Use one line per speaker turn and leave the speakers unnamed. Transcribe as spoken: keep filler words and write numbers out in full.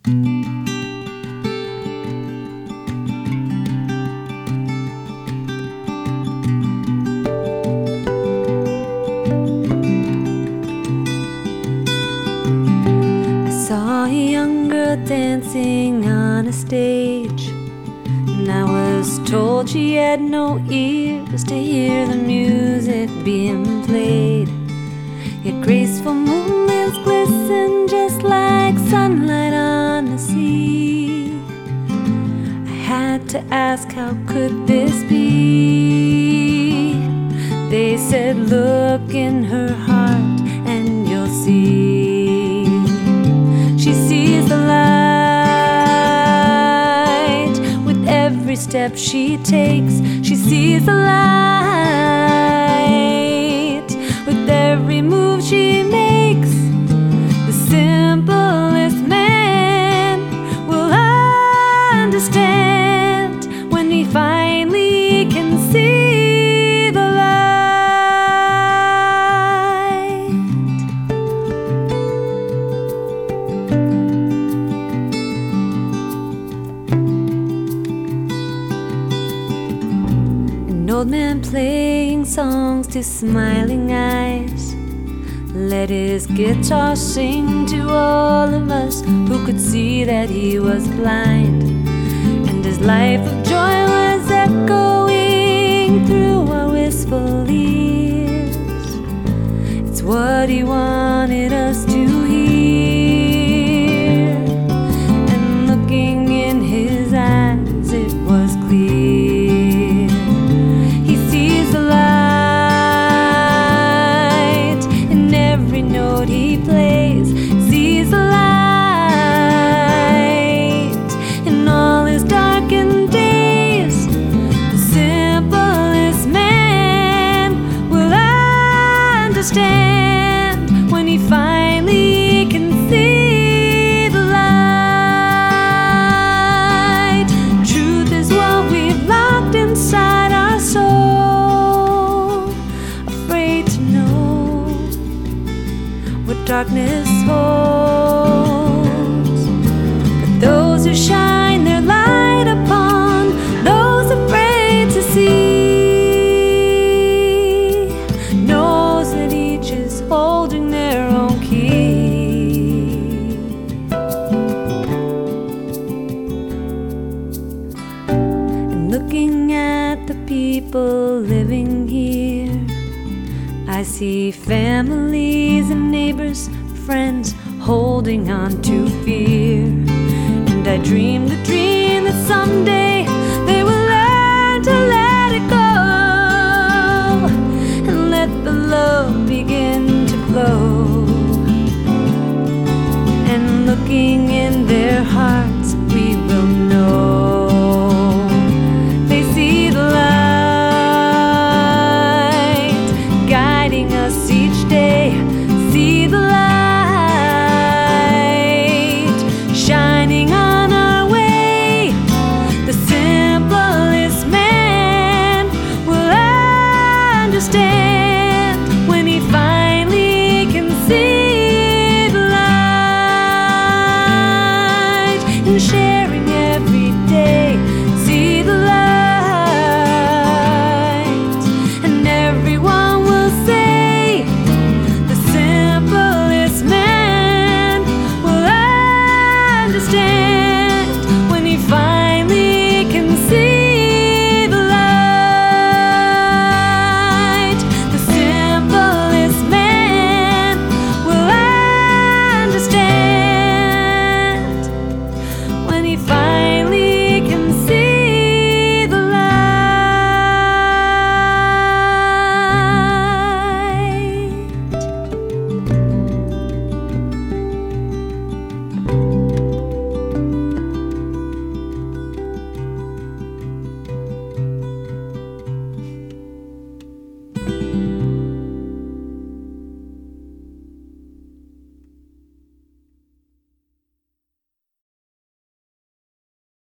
Saw a young girl dancing on a stage, and I was told she had no ears to hear the music being played. Yet graceful movements glisten just like sunlight on the sea. I had to ask, how could this be? They said, look in her heart and you'll see. She sees the light with every step she takes. She sees the light with every move she makes. The simplest man will understand when he finally can see the light. An old man playing songs to smiling eyes let his guitar sing to all of us who could see that he was blind, and his life of joy was echoing through our wistful ears. It's what he wanted us to hear, and looking in his eyes it was clear. He sees the light in every note he plays, sees the light in all his darkened days. The simplest man will understand when he finally can see the light. Truth is what we've locked inside our soul, afraid to know what darkness holds. But those who shine their light upon those afraid to see knows that each is holding their own key. And looking at the people living here, I see families and neighbors, friends holding on to fear. And I dream the dream that someday they will learn to let it go and let the love begin to flow. And looking in their hearts, we will know they see the light guiding us each day. See the light shining on our way. The simplest man will understand when he finally can see the light and share